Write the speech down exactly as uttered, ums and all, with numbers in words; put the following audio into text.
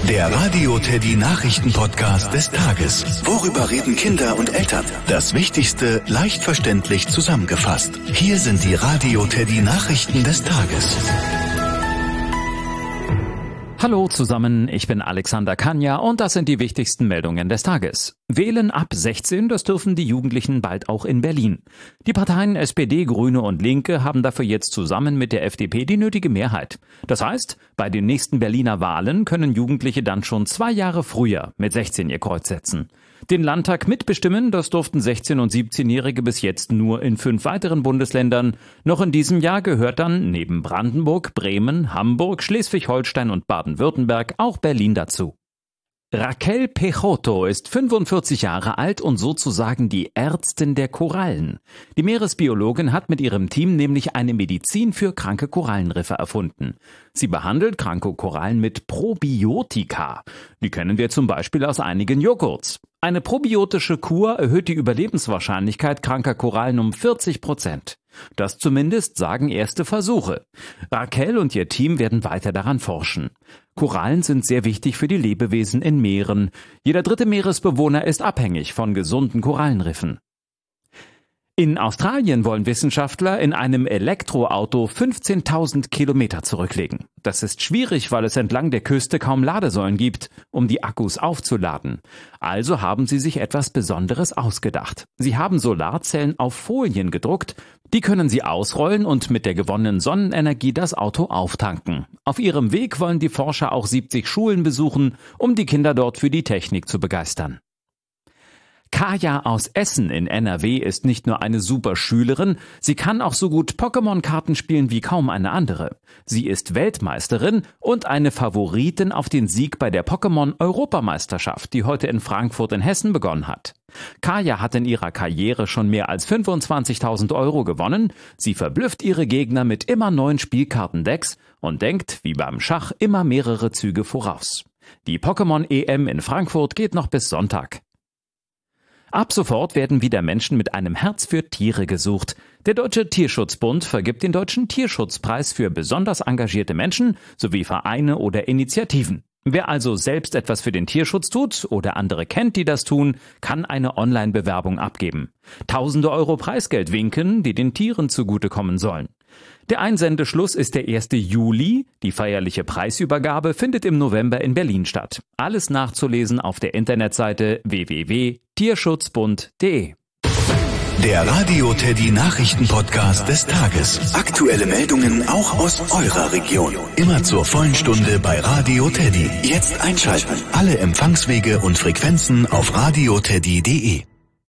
Der Radio Teddy Nachrichten-Podcast des Tages. Worüber reden Kinder und Eltern? Das Wichtigste leicht verständlich zusammengefasst. Hier sind die Radio Teddy Nachrichten des Tages. Hallo zusammen, ich bin Alexander Kanja und das sind die wichtigsten Meldungen des Tages. Wählen ab sechzehn, das dürfen die Jugendlichen bald auch in Berlin. Die Parteien S P D, Grüne und Linke haben dafür jetzt zusammen mit der F D P die nötige Mehrheit. Das heißt, bei den nächsten Berliner Wahlen können Jugendliche dann schon zwei Jahre früher mit sechzehn ihr Kreuz setzen. Den Landtag mitbestimmen, das durften sechzehn- und siebzehnjährige bis jetzt nur in fünf weiteren Bundesländern. Noch in diesem Jahr gehört dann neben Brandenburg, Bremen, Hamburg, Schleswig-Holstein und Baden-Württemberg auch Berlin dazu. Raquel Pechotto ist fünfundvierzig Jahre alt und sozusagen die Ärztin der Korallen. Die Meeresbiologin hat mit ihrem Team nämlich eine Medizin für kranke Korallenriffe erfunden. Sie behandelt kranke Korallen mit Probiotika. Die kennen wir zum Beispiel aus einigen Joghurts. Eine probiotische Kur erhöht die Überlebenswahrscheinlichkeit kranker Korallen um vierzig Prozent. Das zumindest sagen erste Versuche. Raquel und ihr Team werden weiter daran forschen. Korallen sind sehr wichtig für die Lebewesen in Meeren. Jeder dritte Meeresbewohner ist abhängig von gesunden Korallenriffen. In Australien wollen Wissenschaftler in einem Elektroauto fünfzehntausend Kilometer zurücklegen. Das ist schwierig, weil es entlang der Küste kaum Ladesäulen gibt, um die Akkus aufzuladen. Also haben sie sich etwas Besonderes ausgedacht. Sie haben Solarzellen auf Folien gedruckt, die können sie ausrollen und mit der gewonnenen Sonnenenergie das Auto auftanken. Auf ihrem Weg wollen die Forscher auch siebzig Schulen besuchen, um die Kinder dort für die Technik zu begeistern. Kaya aus Essen in N R W ist nicht nur eine super Schülerin, sie kann auch so gut Pokémon-Karten spielen wie kaum eine andere. Sie ist Weltmeisterin und eine Favoritin auf den Sieg bei der Pokémon-Europameisterschaft, die heute in Frankfurt in Hessen begonnen hat. Kaya hat in ihrer Karriere schon mehr als fünfundzwanzigtausend Euro gewonnen. Sie verblüfft ihre Gegner mit immer neuen Spielkartendecks und denkt, wie beim Schach, immer mehrere Züge voraus. Die Pokémon-E M in Frankfurt geht noch bis Sonntag. Ab sofort werden wieder Menschen mit einem Herz für Tiere gesucht. Der Deutsche Tierschutzbund vergibt den Deutschen Tierschutzpreis für besonders engagierte Menschen sowie Vereine oder Initiativen. Wer also selbst etwas für den Tierschutz tut oder andere kennt, die das tun, kann eine Online-Bewerbung abgeben. Tausende Euro Preisgeld winken, die den Tieren zugutekommen sollen. Der Einsendeschluss ist der erste Juli. Die feierliche Preisübergabe findet im November in Berlin statt. Alles nachzulesen auf der Internetseite w w w punkt tierschutzbund punkt de. Der Radio Teddy Nachrichten-Podcast des Tages. Aktuelle Meldungen auch aus eurer Region. Immer zur vollen Stunde bei Radio Teddy. Jetzt einschalten. Alle Empfangswege und Frequenzen auf radioteddy punkt de.